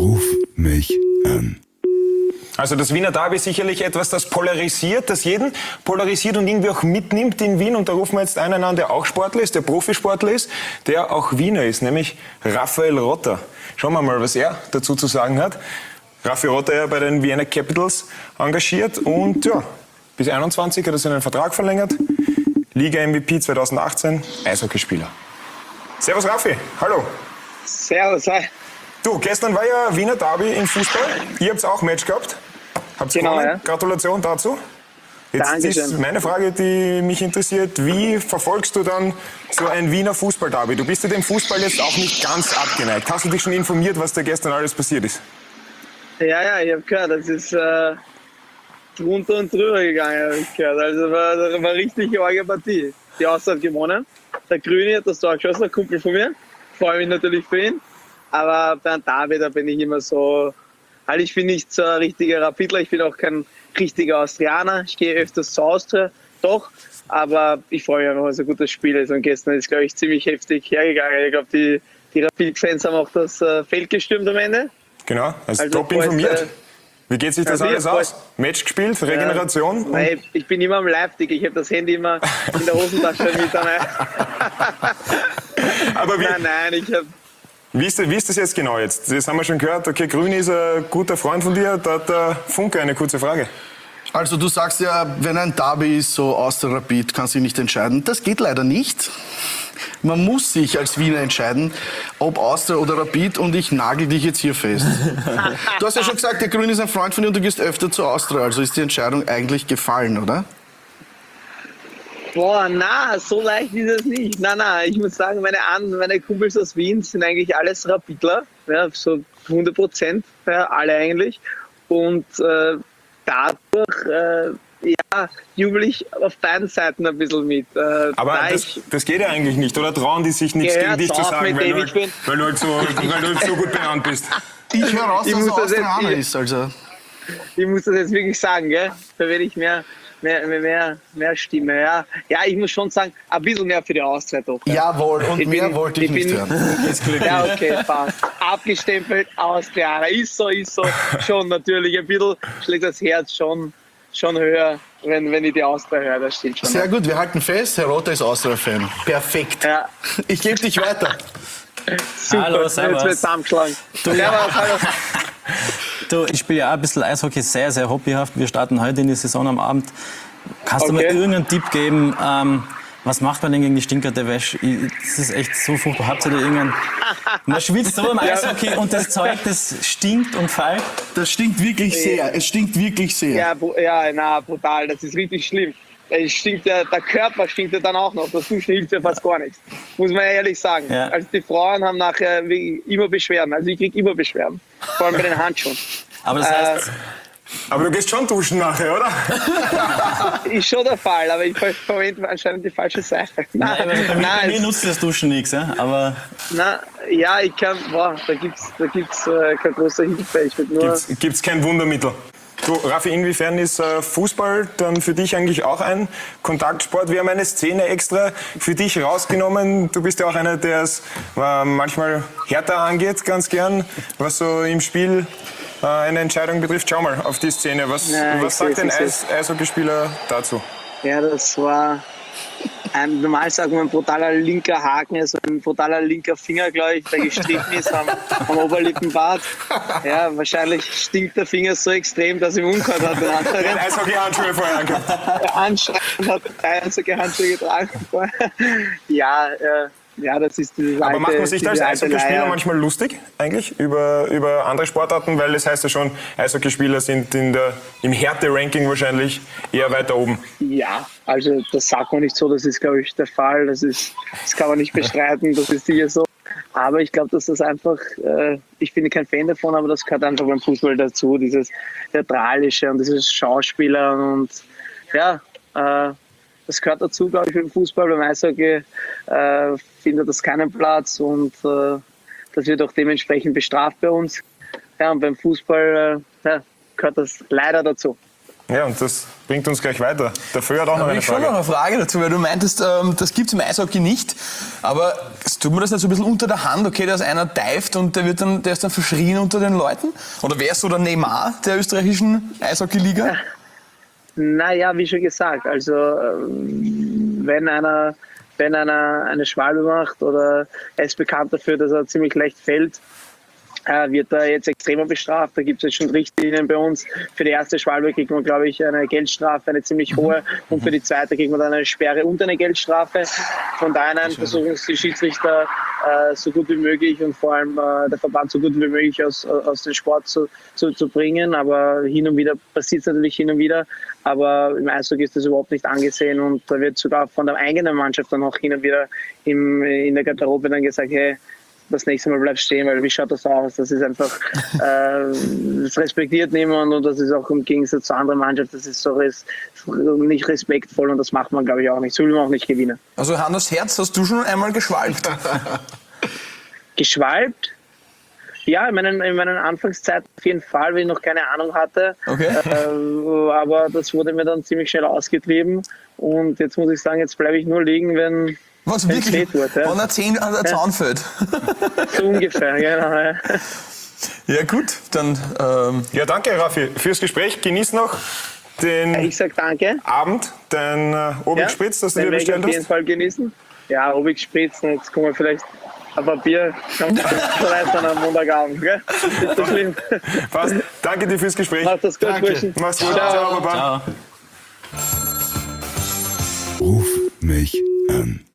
Ruf mich an. Also das Wiener Derby ist sicherlich etwas, das polarisiert, das jeden polarisiert und irgendwie auch mitnimmt in Wien. Und da rufen wir jetzt einen an, der auch Sportler ist, der Profisportler ist, der auch Wiener ist, nämlich Raphael Rotter. Schauen wir mal, was er dazu zu sagen hat. Raphael Rotter ja bei den Vienna Capitals engagiert und ja, bis 21 hat er seinen Vertrag verlängert. Liga-MVP 2018, Eishockeyspieler. Servus Raffi, hallo. Servus, hi. Du, gestern war ja Wiener Derby im Fußball. Ihr habt auch ein Match gehabt. Habt ihr gewonnen? Ja. Gratulation dazu. Jetzt Dankeschön. ist meine Frage, die mich interessiert. Wie verfolgst du dann so ein Wiener Fußball-Derby? Du bist ja dem Fußball jetzt auch nicht ganz abgeneigt. Hast du dich schon informiert, was da gestern alles passiert ist? Ja, ich habe gehört, das ist drunter und drüber gegangen, habe ich gehört. Also war richtig arge Partie. Die Austria hat gewonnen. Der Grüne hat das Tor geschossen, ein Kumpel von mir. Freue mich natürlich für ihn. Aber beim Derby, da bin ich immer so, halt, ich bin nicht so ein richtiger Rapidler, ich bin auch kein richtiger Austrianer. Ich gehe öfters zur Austria, doch. Aber ich freue mich einfach, weil es ein gutes Spiel ist. Und gestern ist, glaube ich, ziemlich heftig hergegangen. Ich glaube, die Rapid-Fans haben auch das Feld gestürmt am Ende. Genau, also top informiert. Wie geht sich das alles aus? Match gespielt, Regeneration? Nein, ich bin immer am Live-Tick. Ich habe das Handy immer in der Hosentasche mit. Aber nein, ich habe... Wie ist das jetzt genau jetzt? Das haben wir schon gehört. Okay, Grüni ist ein guter Freund von dir. Da hat der Funke eine kurze Frage. Also du sagst ja, wenn ein Derby ist, so Austria Rapid, kannst du dich nicht entscheiden. Das geht leider nicht. Man muss sich als Wiener entscheiden, ob Austria oder Rapid, und ich nagel dich jetzt hier fest. Du hast ja schon gesagt, der Grüne ist ein Freund von dir und du gehst öfter zur Austria. Also ist die Entscheidung eigentlich gefallen, oder? Boah, na, so leicht ist es nicht. Na, ich muss sagen, meine Kumpels aus Wien sind eigentlich alles Rapidler, ja, so 100%, ja, alle eigentlich. Und dadurch jubel ich auf beiden Seiten ein bisschen mit. Aber das geht ja eigentlich nicht, oder trauen die sich nichts gegen dich zu sagen, weil du halt so gut benannt bist? Ich höre raus, dass du Austrianer ist, also. Ich muss das jetzt wirklich sagen, gell? Da werde ich mehr Stimme, ja. Ja, ich muss schon sagen, ein bisschen mehr für die Austria doch. Ja. Jawohl, und mehr wollte ich nicht hören. Ja, okay, passt. Abgestempelt, Austrianer. Ist so. Schon natürlich, ein bisschen schlägt das Herz schon höher, wenn ich die Austria höre, das stimmt schon. Sehr gut, wir halten fest, Herr Rotter ist Austria-Fan. Perfekt. Ja. Ich gebe dich weiter. Super, hallo, servus. Jetzt wird zusammengeschlagen. Hallo. Du, ich spiele ja auch ein bisschen Eishockey, sehr, sehr hobbyhaft. Wir starten heute in die Saison am Abend. Kannst du mir irgendeinen Tipp geben, was macht man denn gegen die stinkerte Wäsche? Das ist echt so furchtbar. Habt ihr da irgendeinen... Man schwitzt so im Eishockey und das Zeug, das stinkt und fällt. Das stinkt wirklich sehr. Es stinkt wirklich sehr. Ja, brutal. Das ist richtig schlimm. Es stinkt der Körper stinkt ja dann auch noch. Das Duschen hilft ja fast gar nichts. Muss man ehrlich sagen. Ja. Also die Frauen haben nachher immer Beschwerden. Also ich kriege immer Beschwerden. Vor allem bei den Handschuhen. Aber das heißt... Aber du gehst schon duschen nachher, oder? Ist schon der Fall, aber ich verwende anscheinend die falsche Seife. Nein, bei mir nutzt das Duschen nichts, ja? Aber... Ich kann... da gibt's keine große Hilfe. Gibt's kein Wundermittel? Du, Raffi, inwiefern ist Fußball dann für dich eigentlich auch ein Kontaktsport? Wir haben eine Szene extra für dich rausgenommen. Du bist ja auch einer, der es manchmal härter angeht, ganz gern, was so im Spiel eine Entscheidung betrifft. Schau mal auf die Szene. Was sagt ein Eishockeyspieler dazu? Ja, das war normal sagt man ein brutaler linker Haken, also ein brutaler linker Finger, glaube ich, der gestrichen ist am Oberlippenbart. Ja, wahrscheinlich stinkt der Finger so extrem, dass ihm umgehört hat. Der Eishockey-Handschuhe vorher angehabt. Anscheinend hat er Eishockey-Handschuhe getragen. Ja, das ist dieses Aber alte, macht man sich da als Eishockeyspieler manchmal lustig eigentlich über andere Sportarten? Weil es heißt ja schon, Eishockeyspieler sind im Härte-Ranking wahrscheinlich eher weiter oben. Ja, also das sagt man nicht so, das ist, glaube ich, der Fall. Das kann man nicht bestreiten, das ist sicher so. Aber ich glaube, dass das einfach, ich bin kein Fan davon, aber das gehört einfach beim Fußball dazu, dieses Theatralische und dieses Schauspieler und ja, das gehört dazu, glaube ich, beim Fußball. Beim Eishockey findet das keinen Platz und das wird auch dementsprechend bestraft bei uns. Ja, und beim Fußball gehört das leider dazu. Ja, und das bringt uns gleich weiter. Der Föhr hat auch Da noch habe eine ich schon noch Frage. eine Frage dazu, weil du meintest, das gibt es im Eishockey nicht. Aber tut man das nicht so ein bisschen unter der Hand? Okay, da ist einer dived und der ist dann verschrien unter den Leuten? Oder wer ist so der Neymar der österreichischen Eishockey-Liga? Naja, wie schon gesagt, also wenn einer eine Schwalbe macht oder er ist bekannt dafür, dass er ziemlich leicht fällt, wird er jetzt extremer bestraft. Da gibt es jetzt schon Richtlinien bei uns. Für die erste Schwalbe kriegt man, glaube ich, eine Geldstrafe, eine ziemlich hohe. Und für die zweite kriegt man dann eine Sperre und eine Geldstrafe. Von daher versuchen es die Schiedsrichter so gut wie möglich und vor allem der Verband so gut wie möglich aus dem Sport zu bringen. Aber hin und wieder passiert es natürlich hin und wieder. Aber im Eishockey ist das überhaupt nicht angesehen. Und da wird sogar von der eigenen Mannschaft dann auch hin und wieder in der Garderobe dann gesagt, hey, das nächste Mal bleib stehen, weil wie schaut das aus? Das ist einfach, das respektiert niemand und das ist auch im Gegensatz zur anderen Mannschaft, das ist so nicht respektvoll und das macht man, glaube ich, auch nicht. So will man auch nicht gewinnen. Also Hand aufs Herz, hast du schon einmal geschwalbt? Geschwalbt? Ja, in meinen Anfangszeiten auf jeden Fall, weil ich noch keine Ahnung hatte. Okay. Aber das wurde mir dann ziemlich schnell ausgetrieben und jetzt muss ich sagen, jetzt bleibe ich nur liegen, wenn Was wenn's wirklich? weh tut, ja. Wenn er 10 an der Zaun fällt. So ungefähr, genau. Ja. Ja gut, dann Ja, danke, Raffi, fürs Gespräch. Genieß noch den Ich sag danke. Abend, den Obig Spritz, das du dir den werde ich bestellt auf jeden hast. Fall genießen. Ja, Obig Spritzen, jetzt kommen wir vielleicht ein paar Bier. Vielleicht dann am Montagabend, gell? Ist so schlimm. Passt. Danke dir fürs Gespräch. Macht das gut, Burschen. Mach's gut. Ciao. Ciao, Baba. Ciao. Ruf mich an.